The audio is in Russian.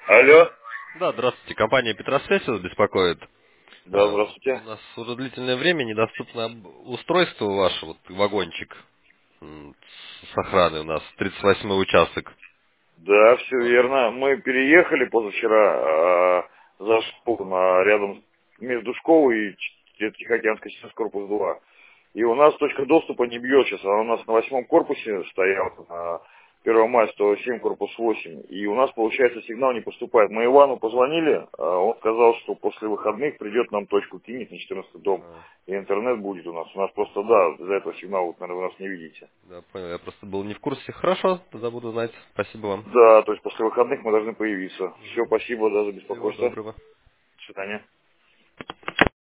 Алло. Да, здравствуйте. Компания «Петросвязь» вас беспокоит. Да, У здравствуйте. нас уже длительное время недоступно устройство ваше, вот вагончик с охраной у нас, 38-й участок. Да, все верно. Мы переехали позавчера за школу рядом между школой и Тихоокеанской СС корпус 2. И у нас точка доступа не бьет сейчас. Она у нас на 8-м корпусе стояла, на 1 мая 107 корпус 8. И у нас, получается, сигнал не поступает. Мы Ивану позвонили, он сказал, что после выходных придет нам точку кинет на 14 дом. А, И интернет будет у нас. У нас просто, да, из-за этого сигнала, вот, наверное, вы нас не видите. да, понял. Я просто был не в курсе. Хорошо, тогда буду знать. Спасибо вам. Да, то есть после выходных мы должны появиться. Все, спасибо, да, за Всего беспокойство. доброго. До свидания.